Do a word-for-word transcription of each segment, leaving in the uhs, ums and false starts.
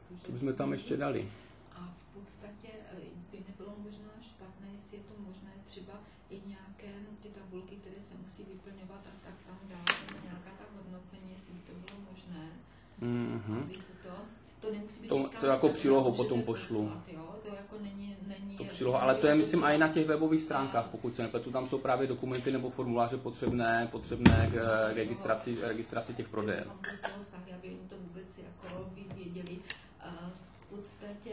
jakože To bychom tam ještě dali. A v podstatě by nebylo možná špatné, jestli je to možné třeba i nějaké ty tabulky, které se musí vyplňovat a tak tam dát nějaká ta hodnocení, jestli by to bylo možné. Mm-hmm. Aby se to, to nemusí být To, to jako přílohu potom pošlu. Poslat, jo? To jako není, není To příloha, ale to je myslím i na těch webových stránkách, pokud se nepletu, tam jsou právě dokumenty nebo formuláře potřebné, potřebné k registraci, registraci těch prodejen. Aby jim to vůbec jako věděli. V podstatě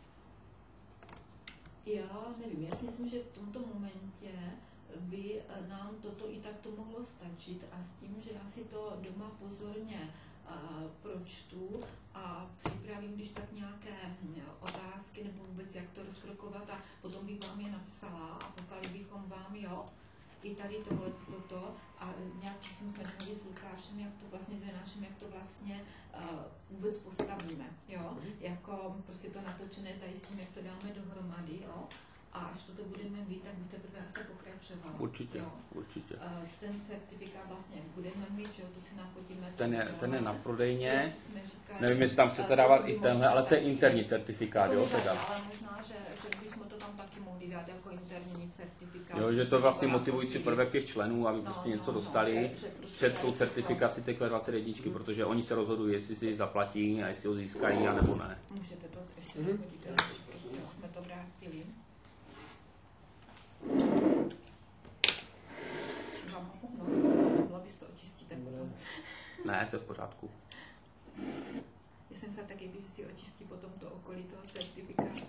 já nevím, já si myslím, že v tomto momentě by nám toto i takto mohlo stačit a s tím, že já si to doma pozorně pročtu a připravím, když tak nějaké otázky nebo vůbec jak to rozkrokovat a potom bych vám je napsala a poslali bychom vám, jo, i tady tohle toto a nějak jsme se domluvili s Lukášem, jak to vlastně s Janášem, jak to vlastně uh, vůbec postavíme, jo, jako prostě to natočené tady s tím, jak to dáme dohromady, jo. A až toto budeme mít, tak by teprve asi pokračovalo. Určitě, jo. určitě. Ten certifikát vlastně budeme mít, že jo, to si nafotíme. Ten je, ten je na prodejně. Říkali, nevím, jestli tam chcete dávat i tenhle, ale to je interní certifikát, jo, teda. Ale možná, že, že bychom to tam taky mohli dát jako interní certifikát. Jo, že to je vlastně motivující prvek těch členů, aby prostě no, něco no, dostali no, že, že prostě před tou certifikaci té Q dvacet jedna, mm. protože oni se rozhodují, jestli si ji zaplatí a jestli ho získají, anebo ne. Můžete to ještě mm. hodit, prosím, jsme to vrátili. Mohla bys to očistit? Ne, to je v pořádku. Já jsem se taky, když si očistí potom to okolí toho certifikátu.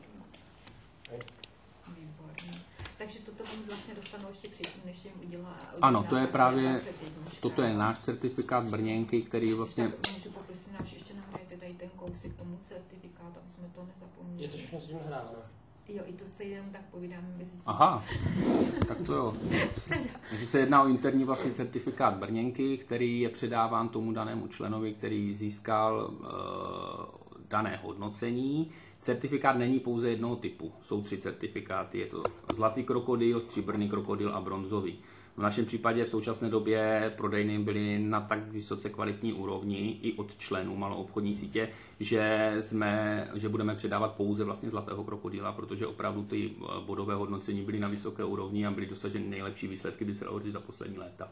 Výborně. Takže toto oni vlastně dostanou ještě předtím, než jim udělá... Ano, to je právě, toto je náš certifikát Brněnky, který vlastně... Tak můžu poprosit, náš ještě nahrajte tady ten kousek tomu certifikátu, aby jsme to nezapomněli. Je to všechno s tím nahráváno. Jo, i to se jen tak povídáme mezi tím. Aha, tak to jo. Takže se jedná o interní vlastně certifikát Brněnky, který je předáván tomu danému členovi, který získal e, dané hodnocení. Certifikát není pouze jednoho typu, jsou tři certifikáty. Je to zlatý krokodýl, stříbrný krokodýl a bronzový. V našem případě v současné době prodejny byly na tak vysoce kvalitní úrovni i od členů maloobchodní sítě, že, jsme, že budeme předávat pouze vlastně zlatého krokodýla, protože opravdu ty bodové hodnocení byly na vysoké úrovni a byly dosaženy nejlepší výsledky, by se dalo říct, za poslední léta.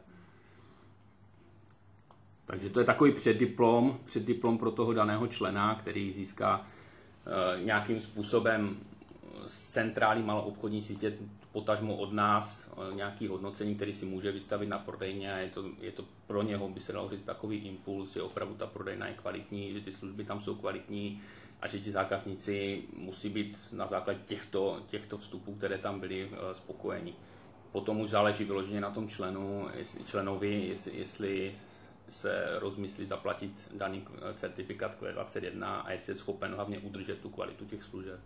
Takže to je takový předdiplom, předdiplom pro toho daného člena, který získá e, nějakým způsobem z centrály maloobchodní sítě, potažmo od nás, nějaký hodnocení, který si může vystavit na prodejně a je to, je to pro něho, by se dalo říct, takový impuls, že opravdu ta prodejna je kvalitní, že ty služby tam jsou kvalitní a že ti zákazníci musí být na základě těchto, těchto vstupů, které tam byly, spokojení. Potom už záleží vyloženě na tom členu, jestli, členovi, jestli, jestli se rozmyslí zaplatit daný certifikát Q dvacet jedna a jestli je schopen hlavně udržet tu kvalitu těch služeb.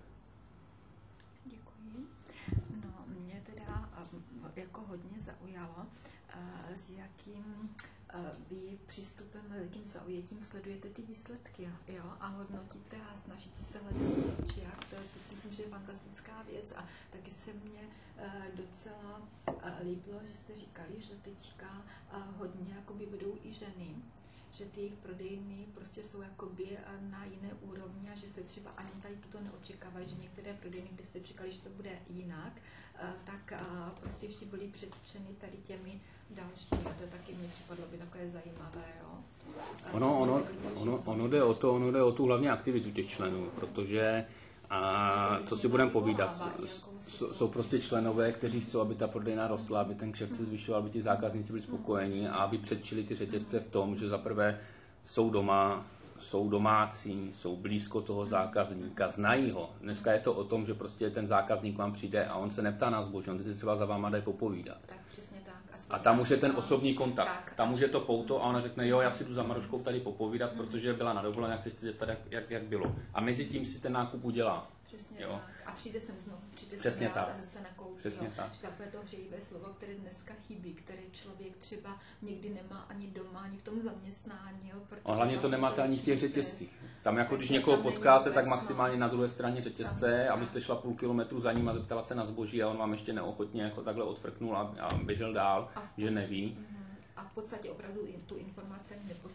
Jako hodně zaujalo, s jakým vy přístupem, s jakým zaujetím sledujete ty výsledky, jo, a hodnotíte a snažíte se hledat jak to, to si myslím, že je fantastická věc a taky se mně docela líbilo, že jste říkali, že teďka hodně jakoby budou i ženy, že ty jejich prodejny prostě jsou jakoby na jiné úrovni a že se třeba ani tady toto neočekávají, že některé prodejny, kde jste čekali, že to bude jinak, tak prostě ještě byly předčeny tady těmi dalšími. A to taky mě připadlo by takové zajímavé, jo. Ono, ono, ono, ono, jde o to, ono jde o tu hlavně aktivitu těch členů, protože a co si budeme povídat, jsou prostě členové, kteří chcou, aby ta prodejna rostla, aby ten kšeft se zvyšoval, aby ti zákazníci byli spokojení a aby předčili ty řetězce v tom, že zaprvé jsou doma, jsou domácí, jsou blízko toho zákazníka, znají ho. Dneska je to o tom, že prostě ten zákazník vám přijde a on se neptá na zboží, on si třeba za váma dají popovídat. A tam už je ten osobní kontakt. Tam už je to pouto a ona řekne, jo, já si jdu za Maruškou tady popovídat, protože byla na dovolené, jak se chci zeptat, jak, jak, jak bylo. A mezi tím si ten nákup udělá. Přesně jo. Tak. A přijde sem znovu, přijde Přesně sem tak. zase nakoupit. Přesně jo. tak. Takové to hřejivé slovo, které dneska chybí, které člověk třeba někdy nemá ani doma, ani v tom zaměstnání. Jo, a hlavně to nemáte ani v těch řetězcích. Tam jako když někoho potkáte, tak maximálně na druhé straně řetězce, abyste šla půl kilometru za ním a zeptala se na zboží a on vám ještě neochotně jako takhle odfrknul a, a běžel dál, a že neví. A v podstatě opravdu tu informaci neposkytne, protože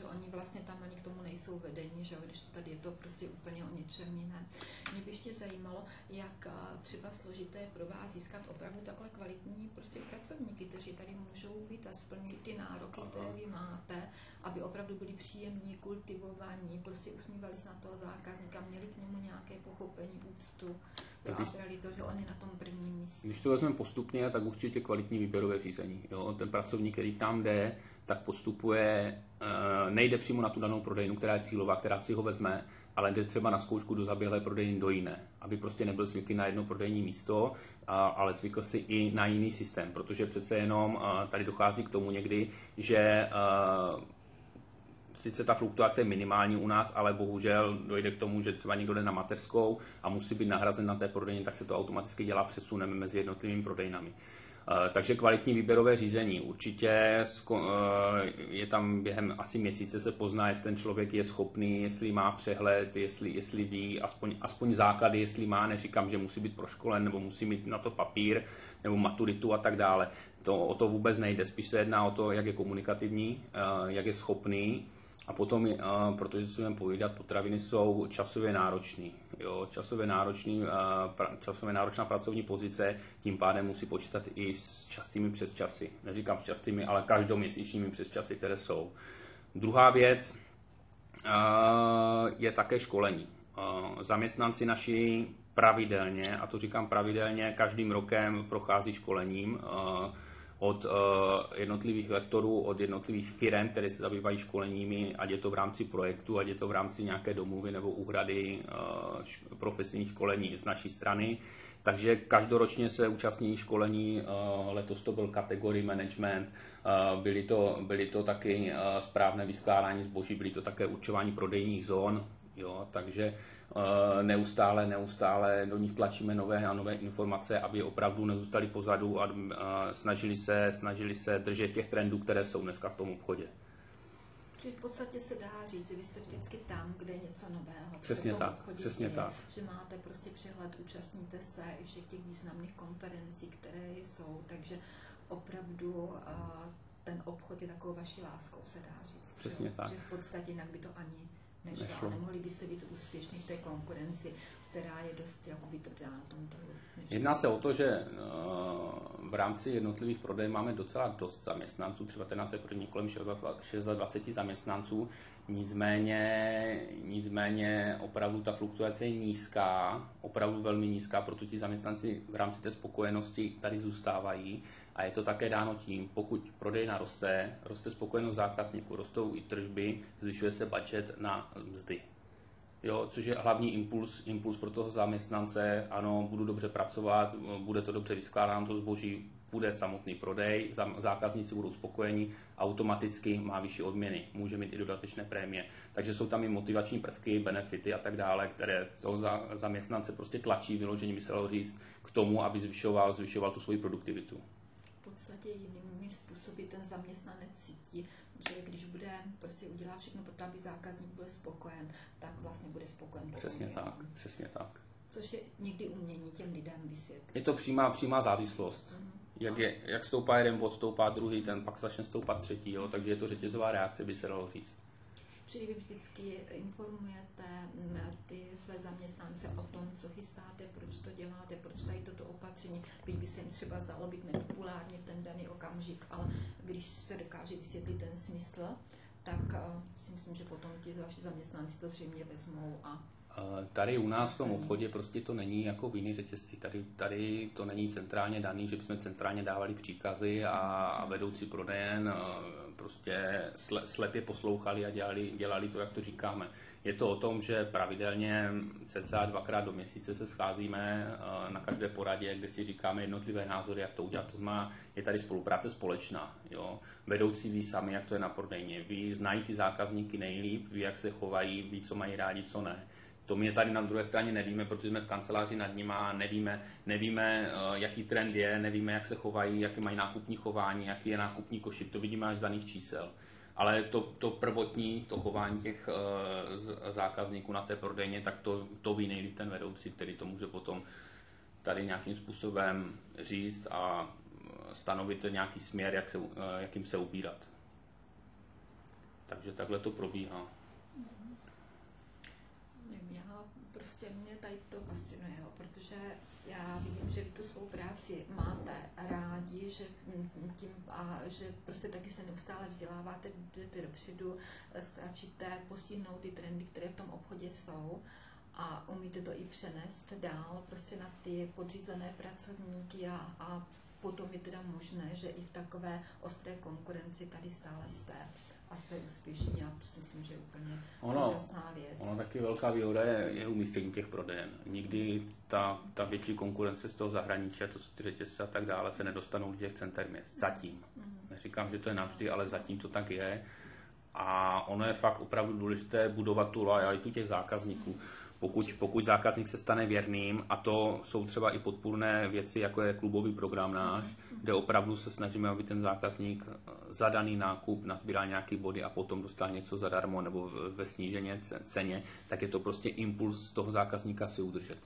to oni vlastně tam ani k tomu nejsou vedení, že jo, když tady je to prostě úplně o něčem jiném. Mě by ještě zajímalo, jak třeba složité je pro vás získat opravdu takhle kvalitní prostě pracovníky, kteří tady můžou být a splnit ty nároky, které vy máte, aby opravdu byli příjemní, kultivovaní, prostě usmívali se na toho zákazníka, měli k němu nějaké pochopení, úctu. Jo, a brali to, že on je na tom prvním místě. Když to vezmeme postupně, tak určitě kvalitní výběrové řízení. Jo? Ten pracovník, který tam jde, tak postupuje, nejde přímo na tu danou prodejnu, která je cílová, která si ho vezme, ale jde třeba na zkoušku do zaběhlé prodejny do jiné, aby prostě nebyl zvyklý na jedno prodejní místo, ale zvykl si i na jiný systém, protože přece jenom tady dochází k tomu někdy, že sice ta fluktuace je minimální u nás, ale bohužel dojde k tomu, že třeba někdo jde na mateřskou a musí být nahrazen na té prodejně, tak se to automaticky dělá přesunem mezi jednotlivými prodejnami. Takže kvalitní výběrové řízení. Určitě je tam během asi měsíce se pozná, jestli ten člověk je schopný, jestli má přehled, jestli, jestli ví, aspoň, aspoň základy, jestli má, neříkám, že musí být proškolen, nebo musí mít na to papír, nebo maturitu a tak dále. To, o to vůbec nejde. Spíš se jedná o to, jak je komunikativní, jak je schopný. A potom, protože si budeme povídat, potraviny jsou časově náročný. Jo, časově, náročný, časově náročná pracovní pozice, tím pádem musí počítat i s častými přesčasy. Neříkám s častými, ale každoměsíčními přesčasy, které jsou. Druhá věc je také školení. Zaměstnanci naši pravidelně, a to říkám pravidelně, každým rokem prochází školením od uh, jednotlivých lektorů, od jednotlivých firem, které se zabývají školeními, ať je to v rámci projektu, ať je to v rámci nějaké domluvy nebo úhrady uh, profesních školení z naší strany. Takže každoročně se účastní školení, uh, letos to byl kategorii management, uh, byly to, byly to taky uh, správné vyskládání zboží, byly to také určování prodejních zón, jo, takže neustále, neustále do nich tlačíme nové a nové informace, aby opravdu nezůstali pozadu a snažili se, snažili se držet těch trendů, které jsou dneska v tom obchodě. Čili v podstatě se dá říct, že vy jste vždycky tam, kde je něco nového. Přesně tak, přesně tak. Že máte prostě přehled, účastníte se i všech těch významných konferencí, které jsou, takže opravdu ten obchod je takovou vaší láskou, se dá říct. Přesně že, tak. Že v podstatě jinak by to ani nešlo. nešlo. A nemohli byste být úspěšní v té konkurenci, která je dost jakoby tvrdá na tom trhu. Jedná se o to, že v rámci jednotlivých prodejů máme docela dost zaměstnanců, třeba ten na té první kolem dvacet šest zaměstnanců, nicméně, nicméně opravdu ta fluktuace je nízká, opravdu velmi nízká, proto ti zaměstnanci v rámci té spokojenosti tady zůstávají. A je to také dáno tím, pokud prodejna roste, roste spokojenost zákazníků, rostou i tržby, zvyšuje se budget na mzdy. Jo, což je hlavní impuls, impuls pro toho zaměstnance, ano, budu dobře pracovat, bude to dobře vyskládáno to zboží, bude samotný prodej, zákazníci budou spokojeni, automaticky má vyšší odměny, může mít i dodatečné prémie. Takže jsou tam i motivační prvky, benefity a tak dále, které toho zaměstnance prostě tlačí, vyložení by se dalo říct, k tomu, aby zvyšoval, zvyšoval tu svoji produktivitu. V podstatě jinými způsoby ten zaměstnanec cítí, že když bude prostě udělat všechno pro to, aby zákazník byl spokojen, tak vlastně bude spokojen. Přesně tak, přesně tak. Což je někdy umění těm lidem vysvětlit. Je to přímá, přímá závislost. Mm. Jak, je, jak stoupá jeden bod, stoupá druhý, ten pak začne stoupat třetí, jo? Takže je to řetězová reakce, by se dalo říct. Čili vy vždycky informujete ty své zaměstnance o tom, co chystáte, proč to děláte, proč tady toto opatření, byť by se jim třeba zdalo být nepopulárně v ten daný okamžik, ale když se dokáže vysvětlit ten smysl, tak uh, si myslím, že potom ti vaši zaměstnanci to zřejmě vezmou a Tady u nás v tom obchodě prostě to není jako v jiných řetězci. Tady, tady to není centrálně daný, že bychom centrálně dávali příkazy a, a vedoucí prodejen prostě slepě poslouchali a dělali, dělali to, jak to říkáme. Je to o tom, že pravidelně cca dvakrát do měsíce se scházíme na každé poradě, kde si říkáme jednotlivé názory, jak to udělat. To znamená, je tady spolupráce společná. Jo. Vedoucí ví sami, jak to je na prodejně. Ví, znají ty zákazníky nejlíp, ví, jak se chovají, ví, co mají rádi, co ne. To my tady na druhé straně nevíme, protože jsme v kanceláři nad nimi a nevíme, nevíme, jaký trend je, nevíme, jak se chovají, jaké mají nákupní chování, jaký je nákupní košík. To vidíme až z daných čísel. Ale to, to prvotní, to chování těch uh, zákazníků na té prodejně, tak to, to ví nejlíp ten vedoucí, který to může potom tady nějakým způsobem říct a stanovit nějaký směr, jak se, uh, jakým se ubírat. Takže takhle to probíhá. Já prostě mě tady to fascinuje, jo, protože já vidím, že vy tu svou práci máte rádi, že tím a že prostě taky se neustále vzděláváte, jdete dopředu, stačíte postihnout ty trendy, které v tom obchodě jsou a umíte to i přenést dál prostě na ty podřízené pracovníky a, a potom je teda možné, že i v takové ostré konkurenci tady stále jste. A jste úspěšní a to si myslím, že je úplně ono, úžasná věc. Ono taky velká výhoda je, je umístění těch prodejen. Nikdy ta, ta větší konkurence z toho zahraničí, to jsou ty řetězce a tak dále, se nedostanou do těch center měst. Zatím. Mm-hmm. Neříkám, že to je navždy, ale zatím to tak je. A ono je fakt opravdu důležité budovat tu lojalitu těch zákazníků. Pokud, pokud zákazník se stane věrným, a to jsou třeba i podpůrné věci, jako je klubový program náš, kde opravdu se snažíme, aby ten zákazník za daný nákup nazbíral nějaký body a potom dostal něco zadarmo nebo ve snížené ceně, tak je to prostě impuls toho zákazníka si udržet.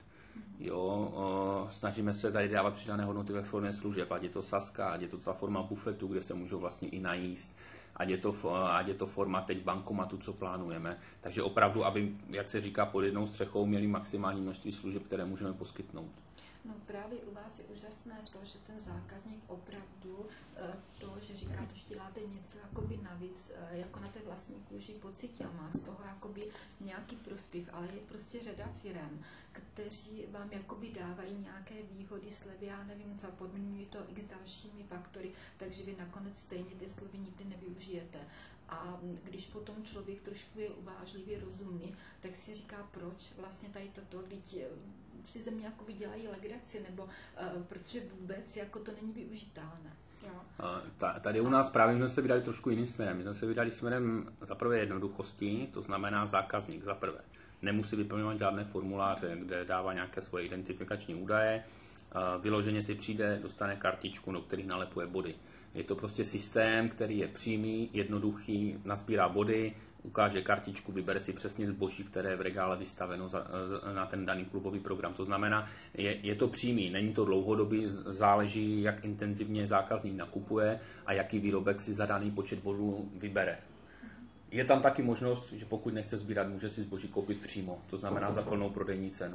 Jo, snažíme se tady dávat přidané hodnoty ve formě služeb, ať je to Saska, ať je to ta forma bufetu, kde se můžou vlastně i najíst, ať je to, ať je to forma teď bankomatu, co plánujeme. Takže opravdu, aby, jak se říká, pod jednou střechou měli maximální množství služeb, které můžeme poskytnout. No právě u vás je úžasné to, že ten zákazník opravdu to, že říkáte, že děláte něco jakoby navíc, jako na té vlastní kůži pocítil, má z toho jakoby nějaký prospěch, ale je prostě řada firem, kteří vám jakoby dávají nějaké výhody, slevy, já nevím co, podmiňují to x dalšími faktory, takže vy nakonec stejně ty slevy nikdy nevyužijete. A když potom člověk trošku je uvážlivě rozumný, tak si říká, proč vlastně tady toto, když si ze mě jakoby dělají legraci, nebo uh, protože vůbec jako to není využitelné. Tady u nás právě jsme se vydali trošku jiným směrem. My jsme se vydali směrem za prvé jednoduchosti, to znamená zákazník za prvé. Nemusí vyplňovat žádné formuláře, kde dává nějaké svoje identifikační údaje. Vyloženě si přijde, dostane kartičku, do kterých nalepuje body. Je to prostě systém, který je přímý, jednoduchý, nazbírá body, ukáže kartičku, vybere si přesně zboží, které je v regále vystaveno za, na ten daný klubový program. To znamená, je, je to přímý, není to dlouhodobý, záleží, jak intenzivně zákazník nakupuje a jaký výrobek si za daný počet bodů vybere. Je tam taky možnost, že pokud nechce sbírat, může si zboží koupit přímo, to znamená za plnou prodejní cenu.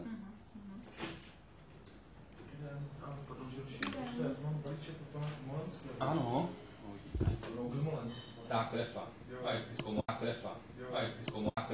Ano. Tak, trefa. Tak, trefa.